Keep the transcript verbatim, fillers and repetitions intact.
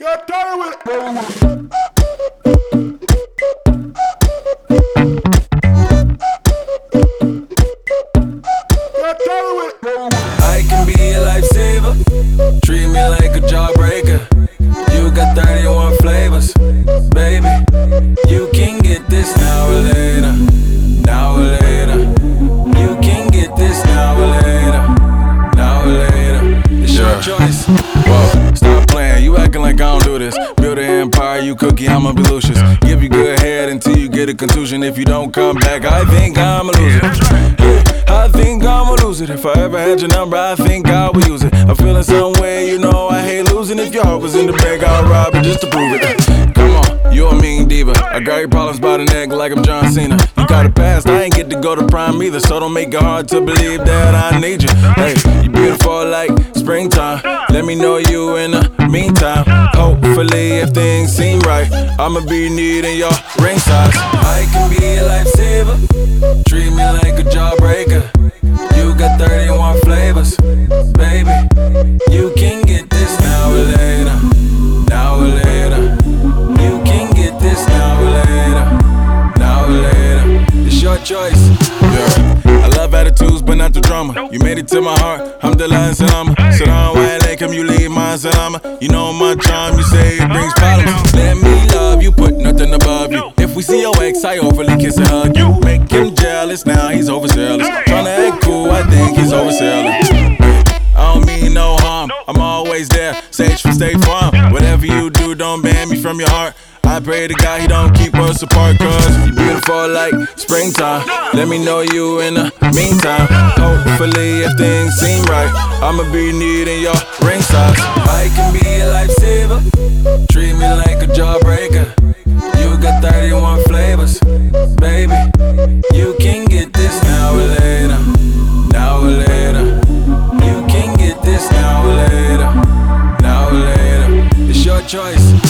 Get tired with it. I can be a lifesaver, treat me like a jawbreaker. You got thirty-one flavors, baby. You can get this now or later, now or later. You can get this now or later, now or later. It's your choice. Whoa, stop playing, you acting like I don't do this. Build an empire, you cookie, I'ma be Lucius. Give you good head until you get a contusion. If you don't come back, I think I'm a loser. Yeah, I think I'ma lose it. If I ever had your number, I think I would use it. I'm feeling some way, you know I hate losing. If your heart was in the bag, I'll rob it just to prove it. Come on, you a mean diva. I got your problems by the neck like I'm John Cena. You got a past, I ain't get to go to prime either. So don't make it hard to believe that I need you. Hey, you beautiful like springtime. Let me know you in the meantime. Hopefully if things seem right, I'ma be needing your ring size. I can be a lifesaver, treat me like a jawbreaker. You got thirty-one flavors, baby. You can get this now or later, now or later. You can get this now or later, now or later. It's your choice. Yeah, I love attitudes, but not the drama. You made it to my heart, Alhamdulillah and salama. Sit down, why I come, you leave my salama. You know my charm, you say it brings problems. Let me love you, put nothing above you. If we see your ex, I overly kiss and hug you. Make him jealous, now he's overzealous. Tryna act cool, I think he's overselling. I don't mean no harm, I'm always there. Sage from State Farm. Whatever you do, don't ban me from your heart. I pray to God he don't keep us apart, cause you beautiful like springtime. Let me know you in the meantime. Hopefully if things seem right, I'ma be needing your ring size. I can be a lifesaver, treat me like a jawbreaker. You got thirty-one flavors, baby. You can get this now or later, now or later. You can get this now or later, now or later. It's your choice.